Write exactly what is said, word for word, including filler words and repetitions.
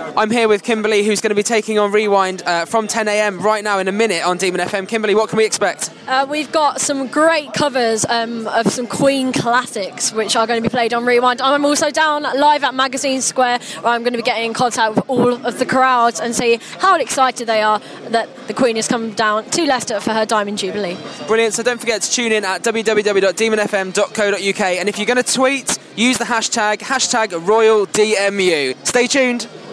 I'm here with Kimberly, who's going to be taking on Rewind uh, from ten a m right now in a minute on Demon F M. Kimberly, what can we expect? Uh, we've got some great covers um, of some Queen classics, which are going to be played on Rewind. I'm also down live at Magazine Square, where I'm going to be getting in contact with all of the crowds and see how excited they are that the Queen has come down to Leicester for her Diamond Jubilee. Brilliant, so don't forget to tune in at w w w dot demon f m dot co dot u k, and if you're going to tweet, use the hashtag, hashtag Royal D M U. Stay tuned.